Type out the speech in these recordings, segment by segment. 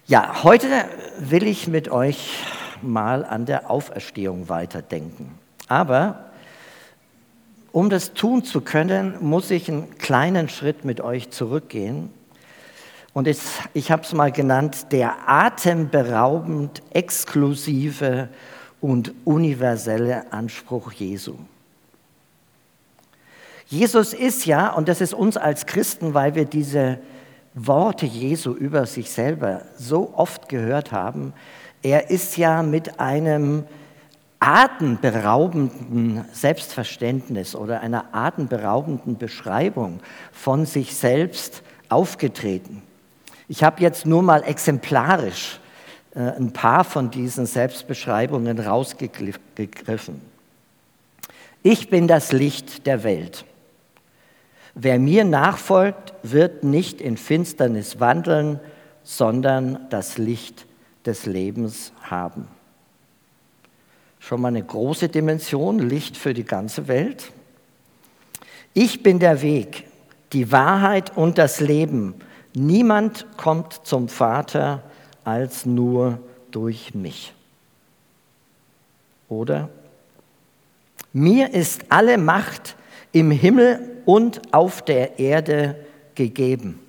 Ja, heute will ich mit euch mal an der Auferstehung weiterdenken. Aber um das tun zu können, muss ich einen kleinen Schritt mit euch zurückgehen. Und ich habe es mal genannt, der atemberaubend exklusive und universelle Anspruch Jesu. Jesus ist ja, und das ist uns als Christen, weil wir diese Worte Jesu über sich selber so oft gehört haben, er ist ja mit einem atemberaubenden Selbstverständnis oder einer atemberaubenden Beschreibung von sich selbst aufgetreten. Ich habe jetzt nur mal exemplarisch ein paar von diesen Selbstbeschreibungen rausgegriffen. Ich bin das Licht der Welt. Wer mir nachfolgt, wird nicht in Finsternis wandeln, sondern das Licht des Lebens haben. Schon mal eine große Dimension, Licht für die ganze Welt. Ich bin der Weg, die Wahrheit und das Leben. Niemand kommt zum Vater als nur durch mich. Oder? Mir ist alle Macht im Himmel und auf der Erde gegeben.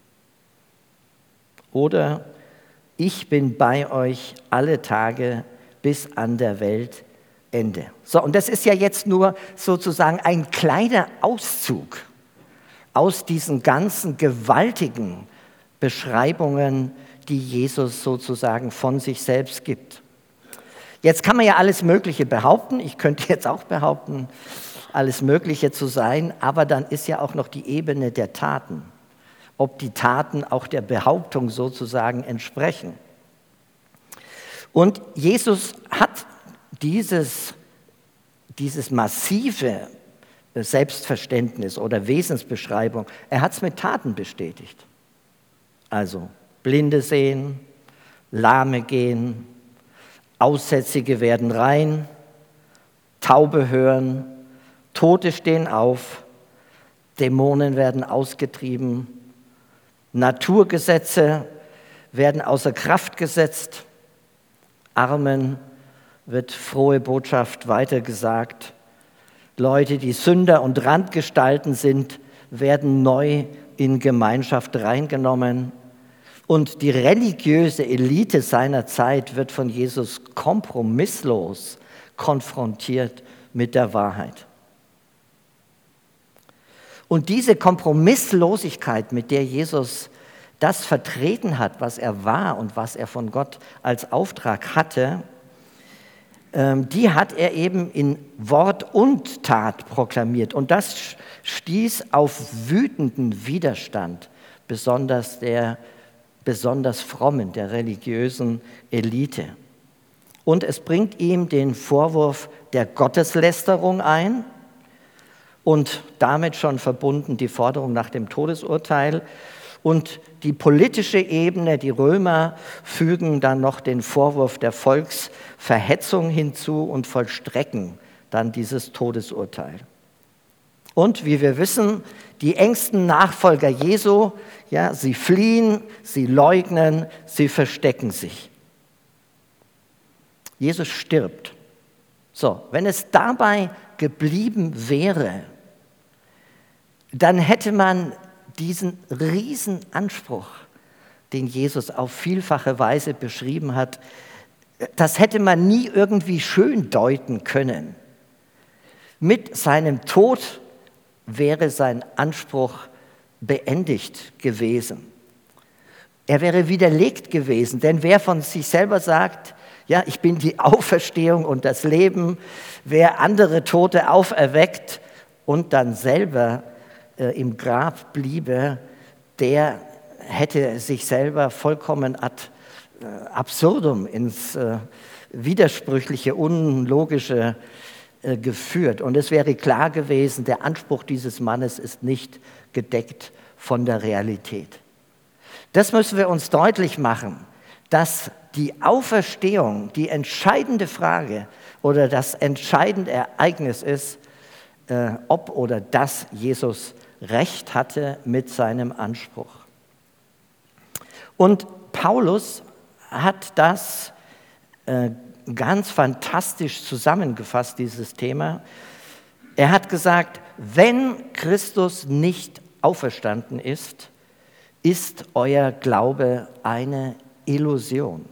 Oder ich bin bei euch alle Tage bis an der Weltende. So, und das ist ja jetzt nur sozusagen ein kleiner Auszug aus diesen ganzen gewaltigen Beschreibungen, die Jesus sozusagen von sich selbst gibt. Jetzt kann man ja alles Mögliche behaupten. Ich könnte jetzt auch behaupten, alles Mögliche zu sein, aber dann ist ja auch noch die Ebene der Taten, ob die Taten auch der Behauptung sozusagen entsprechen. Und Jesus hat dieses massive Selbstverständnis oder Wesensbeschreibung, er hat es mit Taten bestätigt. Also Blinde sehen, Lahme gehen, Aussätzige werden rein, Taube hören, Tote stehen auf, Dämonen werden ausgetrieben, Naturgesetze werden außer Kraft gesetzt, Armen wird frohe Botschaft weitergesagt, Leute, die Sünder und Randgestalten sind, werden neu in Gemeinschaft reingenommen und die religiöse Elite seiner Zeit wird von Jesus kompromisslos konfrontiert mit der Wahrheit. Und diese Kompromisslosigkeit, mit der Jesus das vertreten hat, was er war und was er von Gott als Auftrag hatte, die hat er eben in Wort und Tat proklamiert. Und das stieß auf wütenden Widerstand, besonders der besonders frommen, der religiösen Elite. Und es bringt ihm den Vorwurf der Gotteslästerung ein und damit schon verbunden die Forderung nach dem Todesurteil. Und die politische Ebene, die Römer fügen dann noch den Vorwurf der Volksverhetzung hinzu und vollstrecken dann dieses Todesurteil. Und wie wir wissen, die engsten Nachfolger Jesu, ja, sie fliehen, sie leugnen, sie verstecken sich. Jesus stirbt. So, wenn es dabei geblieben wäre, dann hätte man diesen Riesenanspruch, den Jesus auf vielfache Weise beschrieben hat, das hätte man nie irgendwie schön deuten können. Mit seinem Tod wäre sein Anspruch beendigt gewesen. Er wäre widerlegt gewesen, denn wer von sich selber sagt, ja, ich bin die Auferstehung und das Leben, wer andere Tote auferweckt und dann selber im Grab bliebe, der hätte sich selber vollkommen ad absurdum ins Widersprüchliche, Unlogische geführt. Und es wäre klar gewesen, der Anspruch dieses Mannes ist nicht gedeckt von der Realität. Das müssen wir uns deutlich machen, dass die Auferstehung die entscheidende Frage oder das entscheidende Ereignis ist, ob oder dass Jesus Recht hatte mit seinem Anspruch. Und Paulus hat das ganz fantastisch zusammengefasst, dieses Thema. Er hat gesagt, wenn Christus nicht auferstanden ist, ist euer Glaube eine Illusion.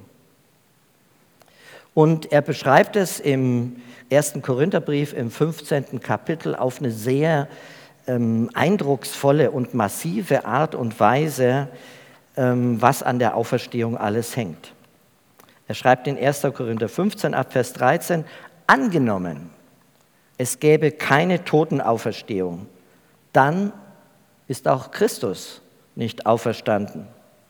Und er beschreibt es im 1. Korintherbrief im 15. Kapitel auf eine sehr eindrucksvolle und massive Art und Weise, was an der Auferstehung alles hängt. Er schreibt in 1. Korinther 15 ab Vers 13, angenommen, es gäbe keine Totenauferstehung, dann ist auch Christus nicht auferstanden.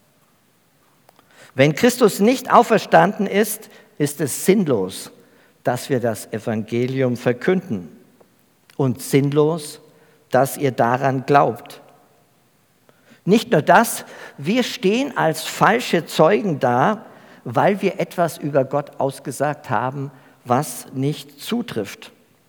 Wenn Christus nicht auferstanden ist, ist es sinnlos, dass wir das Evangelium verkünden und sinnlos, dass ihr daran glaubt. Nicht nur das, wir stehen als falsche Zeugen da, weil wir etwas über Gott ausgesagt haben, was nicht zutrifft.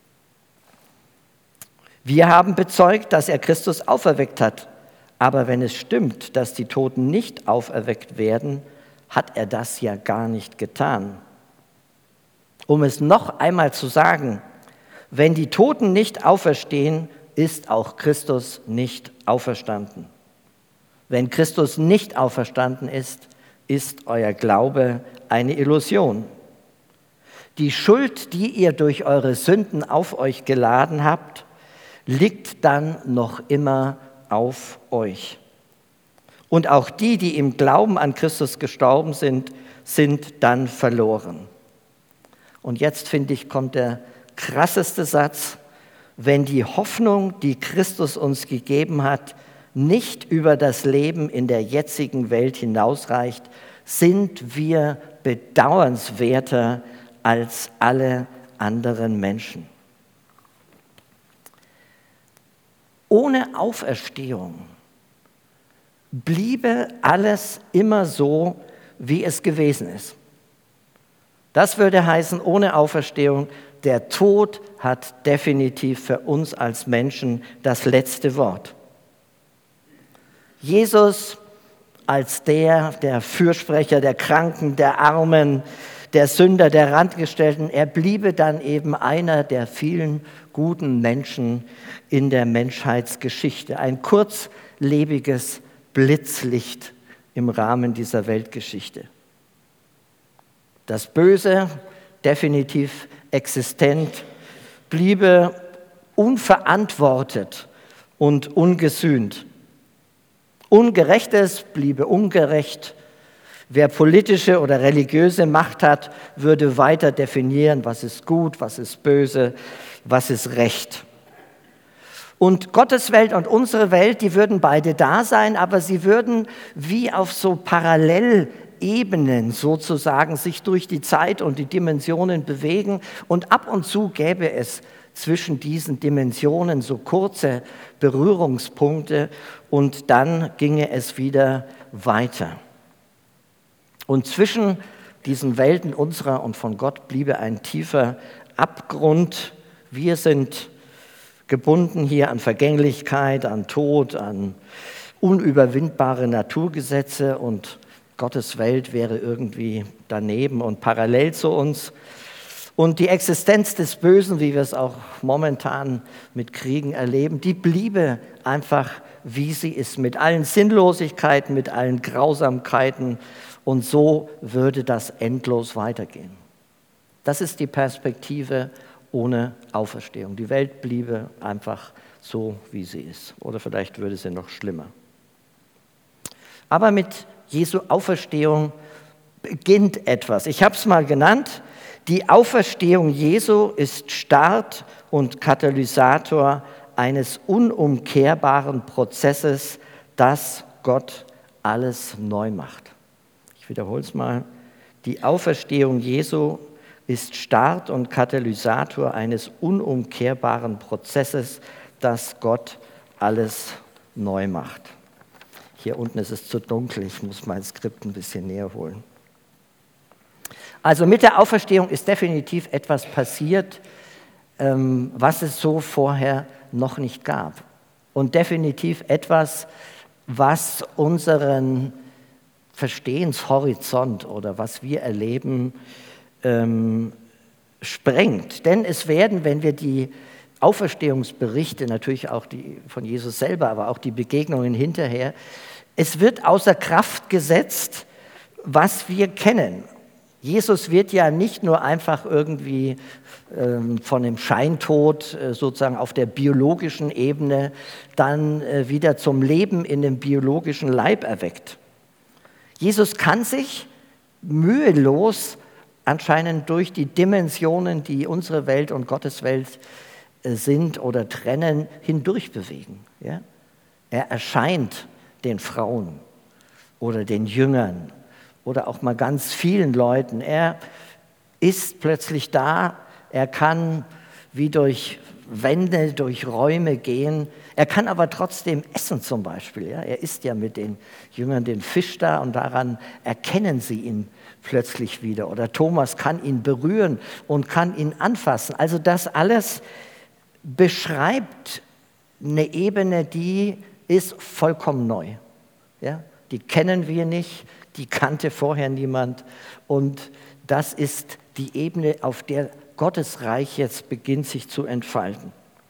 Wir haben bezeugt, dass er Christus auferweckt hat. Aber wenn es stimmt, dass die Toten nicht auferweckt werden, hat er das ja gar nicht getan. Um es noch einmal zu sagen, wenn die Toten nicht auferstehen, ist auch Christus nicht auferstanden. Wenn Christus nicht auferstanden ist, ist euer Glaube eine Illusion. Die Schuld, die ihr durch eure Sünden auf euch geladen habt, liegt dann noch immer auf euch. Und auch die, die im Glauben an Christus gestorben sind, sind dann verloren. Und jetzt, finde ich, kommt der krasseste Satz: Wenn die Hoffnung, die Christus uns gegeben hat, nicht über das Leben in der jetzigen Welt hinausreicht, sind wir bedauernswerter als alle anderen Menschen. Ohne Auferstehung bliebe alles immer so, wie es gewesen ist. Das würde heißen, ohne Auferstehung, der Tod hat definitiv für uns als Menschen das letzte Wort. Jesus als der Fürsprecher der Kranken, der Armen, der Sünder, der Randgestellten, er bliebe dann eben einer der vielen guten Menschen in der Menschheitsgeschichte. Ein kurzlebiges Blitzlicht im Rahmen dieser Weltgeschichte. Das Böse, definitiv existent, bliebe unverantwortet und ungesühnt. Ungerechtes bliebe ungerecht. Wer politische oder religiöse Macht hat, würde weiter definieren, was ist gut, was ist böse, was ist Recht. Und Gottes Welt und unsere Welt, die würden beide da sein, aber sie würden wie auf so Parallelebenen sozusagen sich durch die Zeit und die Dimensionen bewegen. Und ab und zu gäbe es zwischen diesen Dimensionen so kurze Berührungspunkte und dann ginge es wieder weiter. Und zwischen diesen Welten unserer und von Gott bliebe ein tiefer Abgrund. Wir sind gebunden hier an Vergänglichkeit, an Tod, an unüberwindbare Naturgesetze und Gottes Welt wäre irgendwie daneben und parallel zu uns. Und die Existenz des Bösen, wie wir es auch momentan mit Kriegen erleben, die bliebe einfach, wie sie ist, mit allen Sinnlosigkeiten, mit allen Grausamkeiten. Und so würde das endlos weitergehen. Das ist die Perspektive ohne Auferstehung. Die Welt bliebe einfach so, wie sie ist. Oder vielleicht würde sie noch schlimmer. Aber mit Jesu Auferstehung beginnt etwas. Ich habe es mal genannt. Die Auferstehung Jesu ist Start und Katalysator eines unumkehrbaren Prozesses, das Gott alles neu macht. Ich wiederhole es mal. Die Auferstehung Jesu ist Start und Katalysator eines unumkehrbaren Prozesses, das Gott alles neu macht. Hier unten ist es zu dunkel, ich muss mein Skript ein bisschen näher holen. Also mit der Auferstehung ist definitiv etwas passiert, was es so vorher noch nicht gab. Und definitiv etwas, was unseren Verstehenshorizont oder was wir erleben, sprengt. Denn es werden, wenn wir die Auferstehungsberichte, natürlich auch die von Jesus selber, aber auch die Begegnungen hinterher, es wird außer Kraft gesetzt, was wir kennen. Jesus wird ja nicht nur einfach irgendwie von dem Scheintod sozusagen auf der biologischen Ebene dann wieder zum Leben in dem biologischen Leib erweckt. Jesus kann sich mühelos anscheinend durch die Dimensionen, die unsere Welt und Gottes Welt sind oder trennen, hindurch bewegen. Ja? Er erscheint den Frauen oder den Jüngern oder auch mal ganz vielen Leuten. Er ist plötzlich da, er kann wie durch Wände, durch Räume gehen. Er kann aber trotzdem essen zum Beispiel. Ja? Er isst ja mit den Jüngern den Fisch da und daran erkennen sie ihn plötzlich wieder. Oder Thomas kann ihn berühren und kann ihn anfassen. Also das alles beschreibt eine Ebene, die ist vollkommen neu. Ja? Die kennen wir nicht, die kannte vorher niemand. Und das ist die Ebene, auf der Gottes Reich jetzt beginnt sich zu entfalten.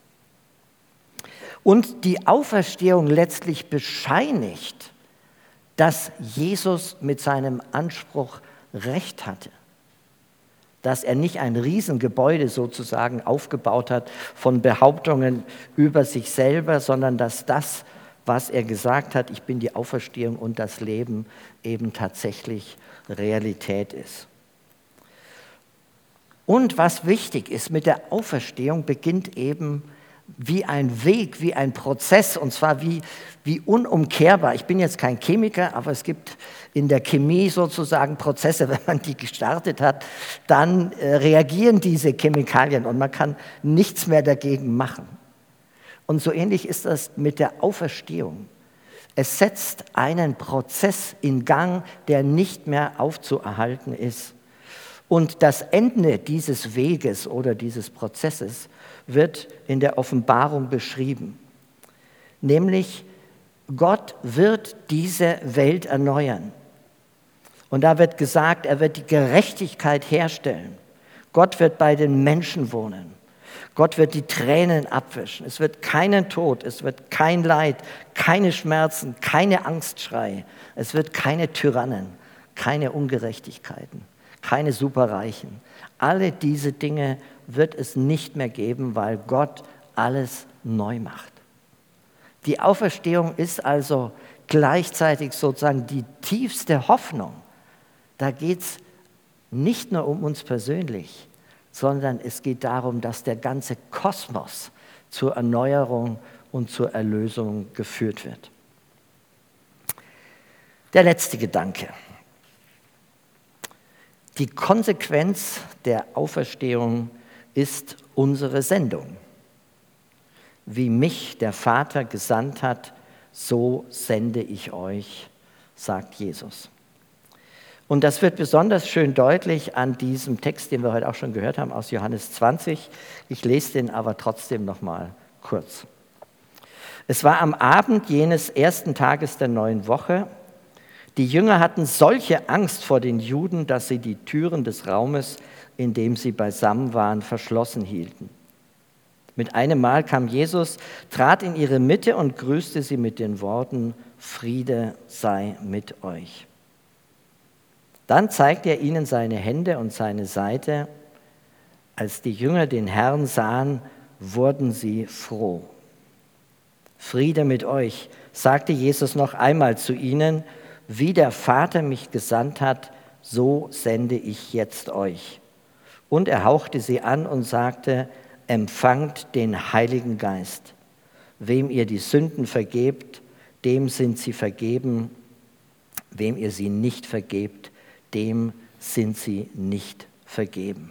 Und die Auferstehung letztlich bescheinigt, dass Jesus mit seinem Anspruch Recht hatte. Dass er nicht ein Riesengebäude sozusagen aufgebaut hat von Behauptungen über sich selber, sondern dass das, was er gesagt hat, ich bin die Auferstehung und das Leben, eben tatsächlich Realität ist. Und was wichtig ist, mit der Auferstehung beginnt eben wie ein Weg, wie ein Prozess, und zwar wie unumkehrbar. Ich bin jetzt kein Chemiker, aber es gibt in der Chemie sozusagen Prozesse, wenn man die gestartet hat, dann reagieren diese Chemikalien und man kann nichts mehr dagegen machen. Und so ähnlich ist das mit der Auferstehung. Es setzt einen Prozess in Gang, der nicht mehr aufzuerhalten ist. Und das Ende dieses Weges oder dieses Prozesses wird in der Offenbarung beschrieben. Nämlich, Gott wird diese Welt erneuern. Und da wird gesagt, er wird die Gerechtigkeit herstellen. Gott wird bei den Menschen wohnen. Gott wird die Tränen abwischen. Es wird keinen Tod, es wird kein Leid, keine Schmerzen, keine Angstschrei. Es wird keine Tyrannen, keine Ungerechtigkeiten, keine Superreichen. Alle diese Dinge wird es nicht mehr geben, weil Gott alles neu macht. Die Auferstehung ist also gleichzeitig sozusagen die tiefste Hoffnung. Da geht es nicht nur um uns persönlich, sondern es geht darum, dass der ganze Kosmos zur Erneuerung und zur Erlösung geführt wird. Der letzte Gedanke. Die Konsequenz der Auferstehung ist unsere Sendung. Wie mich der Vater gesandt hat, so sende ich euch, sagt Jesus. Und das wird besonders schön deutlich an diesem Text, den wir heute auch schon gehört haben, aus Johannes 20. Ich lese den aber trotzdem noch mal kurz. Es war am Abend jenes ersten Tages der neuen Woche. Die Jünger hatten solche Angst vor den Juden, dass sie die Türen des Raumes, in dem sie beisammen waren, verschlossen hielten. Mit einem Mal kam Jesus, trat in ihre Mitte und grüßte sie mit den Worten: Friede sei mit euch. Dann zeigte er ihnen seine Hände und seine Seite. Als die Jünger den Herrn sahen, wurden sie froh. Friede mit euch, sagte Jesus noch einmal zu ihnen: Wie der Vater mich gesandt hat, so sende ich jetzt euch. Und er hauchte sie an und sagte: Empfangt den Heiligen Geist. Wem ihr die Sünden vergebt, dem sind sie vergeben. Wem ihr sie nicht vergebt, dem sind sie nicht vergeben.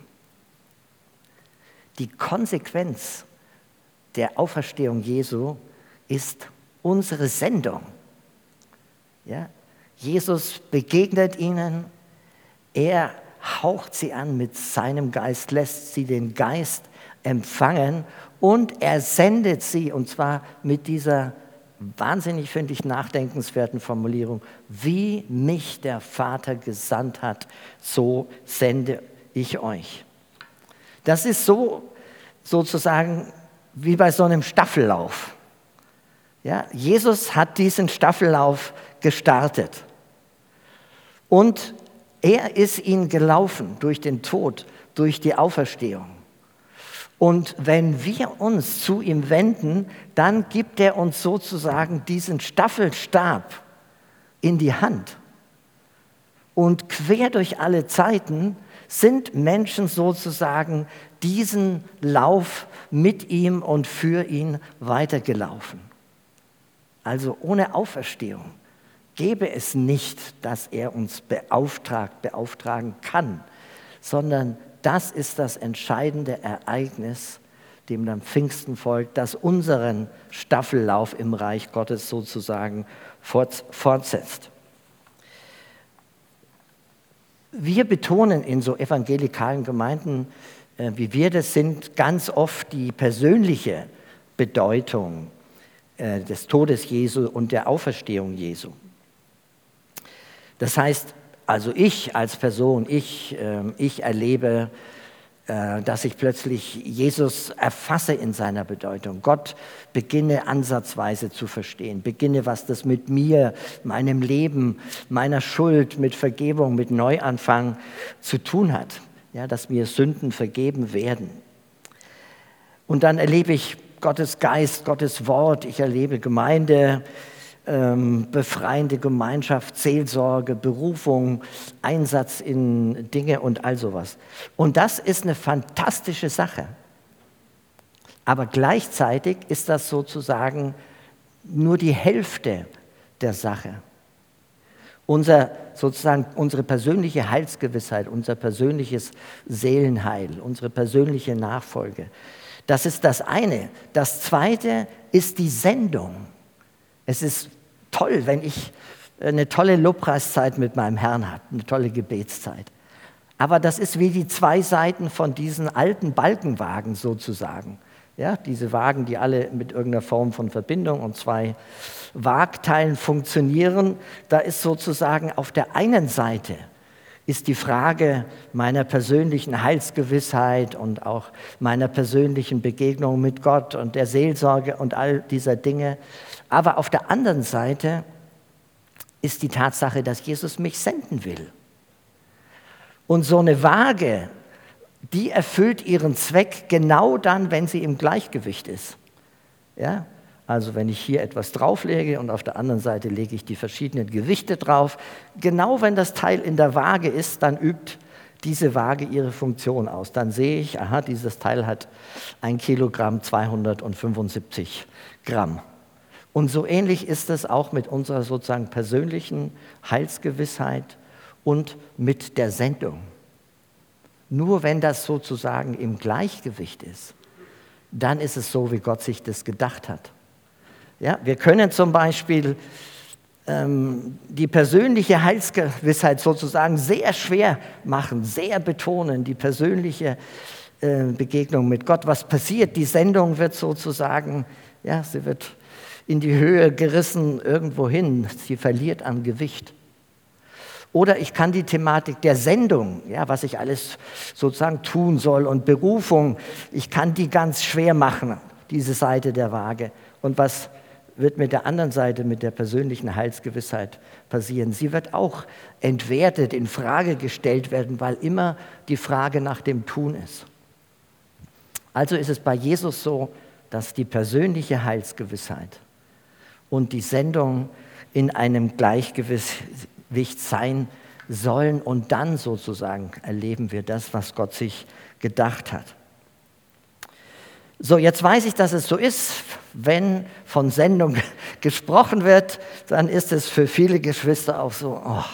Die Konsequenz der Auferstehung Jesu ist unsere Sendung. Ja? Jesus begegnet ihnen, er haucht sie an mit seinem Geist, lässt sie den Geist empfangen und er sendet sie, und zwar mit dieser wahnsinnig, finde ich, nachdenkenswerten Formulierung: Wie mich der Vater gesandt hat, so sende ich euch. Das ist sozusagen wie bei so einem Staffellauf. Ja, Jesus hat diesen Staffellauf gestartet und er ist ihn gelaufen durch den Tod, durch die Auferstehung. Und wenn wir uns zu ihm wenden, dann gibt er uns sozusagen diesen Staffelstab in die Hand. Und quer durch alle Zeiten sind Menschen sozusagen diesen Lauf mit ihm und für ihn weitergelaufen. Also ohne Auferstehung gäbe es nicht, dass er uns beauftragen kann, sondern das ist das entscheidende Ereignis, dem dann Pfingsten folgt, das unseren Staffellauf im Reich Gottes sozusagen fortsetzt. Wir betonen in so evangelikalen Gemeinden, wie wir das sind, ganz oft die persönliche Bedeutung des Todes Jesu und der Auferstehung Jesu. Das heißt, also ich als Person, ich erlebe, dass ich plötzlich Jesus erfasse in seiner Bedeutung. Gott beginne ansatzweise zu verstehen, beginne, was das mit mir, meinem Leben, meiner Schuld, mit Vergebung, mit Neuanfang zu tun hat. Ja, dass mir Sünden vergeben werden. Und dann erlebe ich Gottes Geist, Gottes Wort, ich erlebe Gemeinde, befreiende Gemeinschaft, Seelsorge, Berufung, Einsatz in Dinge und all sowas. Und das ist eine fantastische Sache. Aber gleichzeitig ist das sozusagen nur die Hälfte der Sache. Unsere persönliche Heilsgewissheit, unser persönliches Seelenheil, unsere persönliche Nachfolge, das ist das eine. Das zweite ist die Sendung. Es ist toll, wenn ich eine tolle Lobpreiszeit mit meinem Herrn habe, eine tolle Gebetszeit. Aber das ist wie die zwei Seiten von diesen alten Balkenwagen sozusagen. Ja, diese Wagen, die alle mit irgendeiner Form von Verbindung und zwei Wagteilen funktionieren. Da ist sozusagen auf der einen Seite ist die Frage meiner persönlichen Heilsgewissheit und auch meiner persönlichen Begegnung mit Gott und der Seelsorge und all dieser Dinge. Aber auf der anderen Seite ist die Tatsache, dass Jesus mich senden will. Und so eine Waage, die erfüllt ihren Zweck genau dann, wenn sie im Gleichgewicht ist. Ja? Also wenn ich hier etwas drauflege und auf der anderen Seite lege ich die verschiedenen Gewichte drauf, genau wenn das Teil in der Waage ist, dann übt diese Waage ihre Funktion aus. Dann sehe ich, aha, dieses Teil hat 1 Kilogramm 275 Gramm. Und so ähnlich ist es auch mit unserer sozusagen persönlichen Heilsgewissheit und mit der Sendung. Nur wenn das sozusagen im Gleichgewicht ist, dann ist es so, wie Gott sich das gedacht hat. Ja, wir können zum Beispiel die persönliche Heilsgewissheit sozusagen sehr schwer machen, sehr betonen, die persönliche Begegnung mit Gott. Was passiert? Die Sendung wird sozusagen, ja, sie wird in die Höhe gerissen irgendwo hin, sie verliert an Gewicht. Oder ich kann die Thematik der Sendung, ja, was ich alles sozusagen tun soll und Berufung, ich kann die ganz schwer machen, diese Seite der Waage. Und was wird mit der anderen Seite, mit der persönlichen Heilsgewissheit passieren? Sie wird auch entwertet, in Frage gestellt werden, weil immer die Frage nach dem Tun ist. Also ist es bei Jesus so, dass die persönliche Heilsgewissheit und die Sendung in einem Gleichgewicht sein sollen und dann sozusagen erleben wir das, was Gott sich gedacht hat. So, jetzt weiß ich, dass es so ist, wenn von Sendung gesprochen wird, dann ist es für viele Geschwister auch so, oh.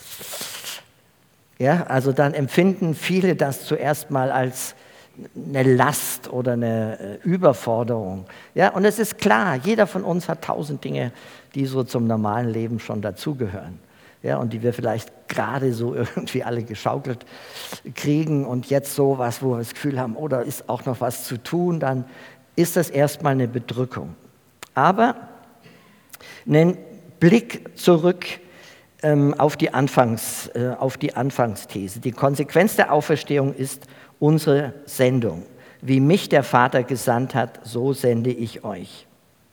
Ja, also dann empfinden viele das zuerst mal als eine Last oder eine Überforderung. Ja, und es ist klar, jeder von uns hat 1000 Dinge, die so zum normalen Leben schon dazugehören. Ja, und die wir vielleicht gerade so irgendwie alle geschaukelt kriegen und jetzt so was, wo wir das Gefühl haben, oh, da ist auch noch was zu tun, dann ist das erstmal eine Bedrückung. Aber Einen Blick zurück auf die Anfangsthese. Die Konsequenz der Auferstehung ist unsere Sendung. Wie mich der Vater gesandt hat, so sende ich euch.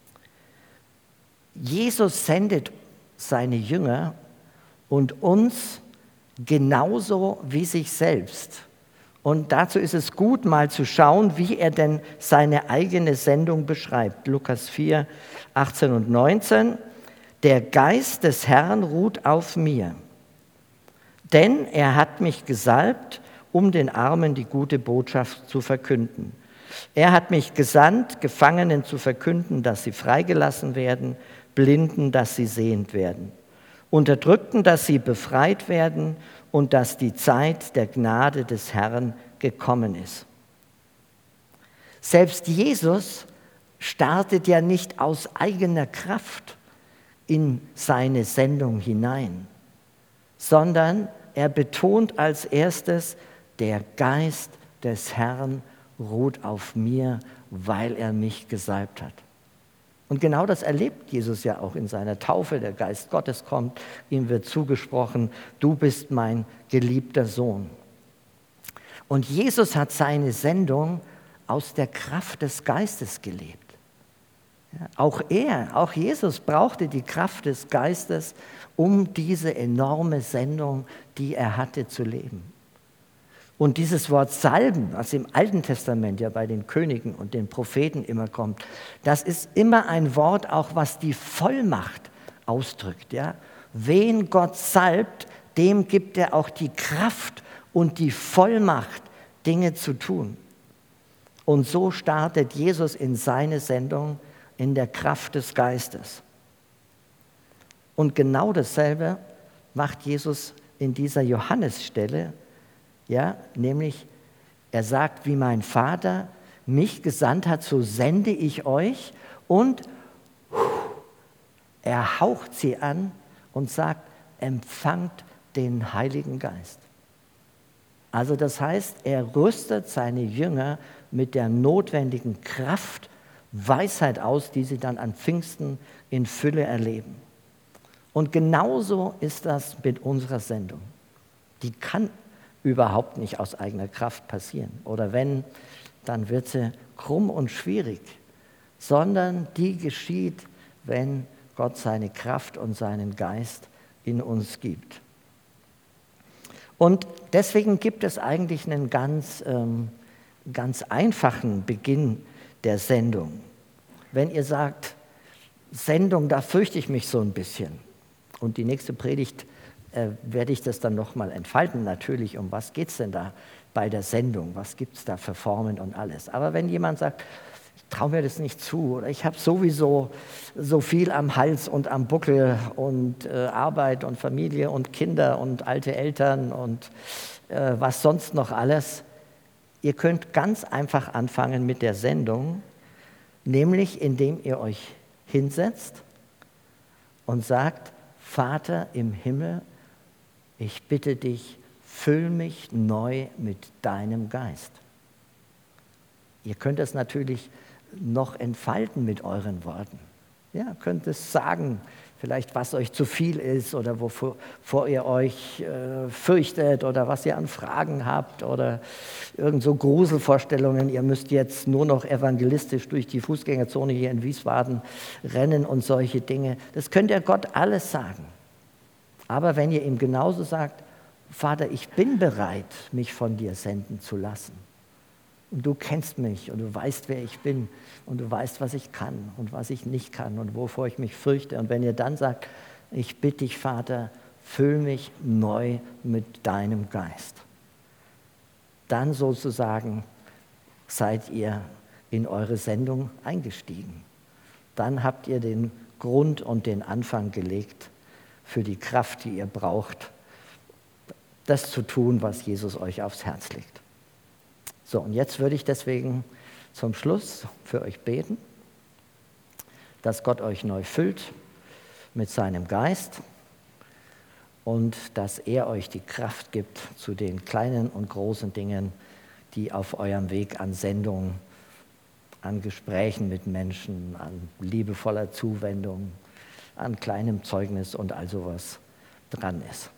Jesus sendet seine Jünger und uns genauso wie sich selbst. Und dazu ist es gut, mal zu schauen, wie er denn seine eigene Sendung beschreibt. Lukas 4, 18 und 19. Der Geist des Herrn ruht auf mir, denn er hat mich gesalbt, um den Armen die gute Botschaft zu verkünden. Er hat mich gesandt, Gefangenen zu verkünden, dass sie freigelassen werden, Blinden, dass sie sehend werden, Unterdrückten, dass sie befreit werden und dass die Zeit der Gnade des Herrn gekommen ist. Selbst Jesus startet ja nicht aus eigener Kraft in seine Sendung hinein, sondern er betont als erstes, der Geist des Herrn ruht auf mir, weil er mich gesalbt hat. Und genau das erlebt Jesus ja auch in seiner Taufe. Der Geist Gottes kommt, ihm wird zugesprochen, du bist mein geliebter Sohn. Und Jesus hat seine Sendung aus der Kraft des Geistes gelebt. Ja, auch Jesus brauchte die Kraft des Geistes, um diese enorme Sendung, die er hatte, zu leben. Und dieses Wort Salben, was im Alten Testament ja bei den Königen und den Propheten immer kommt, das ist immer ein Wort, auch was die Vollmacht ausdrückt. Ja? Wen Gott salbt, dem gibt er auch die Kraft und die Vollmacht, Dinge zu tun. Und so startet Jesus in seine Sendung in der Kraft des Geistes. Und genau dasselbe macht Jesus in dieser Johannesstelle. Ja, nämlich er sagt, wie mein Vater mich gesandt hat, so sende ich euch, und er haucht sie an und sagt, empfangt den Heiligen Geist. Also das heißt, er rüstet seine Jünger mit der notwendigen Kraft, Weisheit aus, die sie dann an Pfingsten in Fülle erleben. Und genauso ist das mit unserer Sendung. Die kann überhaupt nicht aus eigener Kraft passieren. Oder wenn, dann wird sie krumm und schwierig, sondern die geschieht, wenn Gott seine Kraft und seinen Geist in uns gibt. Und deswegen gibt es eigentlich einen ganz einfachen Beginn der Sendung. Wenn ihr sagt, Sendung, da fürchte ich mich so ein bisschen. Und die nächste Predigt werde ich das dann nochmal entfalten, natürlich, um was geht es denn da bei der Sendung, was gibt es da für Formen und alles. Aber wenn jemand sagt, ich traue mir das nicht zu oder ich habe sowieso so viel am Hals und am Buckel und Arbeit und Familie und Kinder und alte Eltern und was sonst noch alles, ihr könnt ganz einfach anfangen mit der Sendung, nämlich indem ihr euch hinsetzt und sagt, Vater im Himmel, ich bitte dich, füll mich neu mit deinem Geist. Ihr könnt es natürlich noch entfalten mit euren Worten. Ja, könnt es sagen, vielleicht was euch zu viel ist oder wovor ihr euch fürchtet oder was ihr an Fragen habt oder irgend so Gruselvorstellungen, ihr müsst jetzt nur noch evangelistisch durch die Fußgängerzone hier in Wiesbaden rennen und solche Dinge. Das könnt ihr Gott alles sagen. Aber wenn ihr ihm genauso sagt, Vater, ich bin bereit, mich von dir senden zu lassen. Und du kennst mich und du weißt, wer ich bin und du weißt, was ich kann und was ich nicht kann und wovor ich mich fürchte. Und wenn ihr dann sagt, ich bitte dich, Vater, füll mich neu mit deinem Geist, dann sozusagen seid ihr in eure Sendung eingestiegen. Dann habt ihr den Grund und den Anfang gelegt für die Kraft, die ihr braucht, das zu tun, was Jesus euch aufs Herz legt. So, und jetzt würde ich deswegen zum Schluss für euch beten, dass Gott euch neu füllt mit seinem Geist und dass er euch die Kraft gibt zu den kleinen und großen Dingen, die auf eurem Weg an Sendung, an Gesprächen mit Menschen, an liebevoller Zuwendung, an kleinem Zeugnis und all sowas dran ist.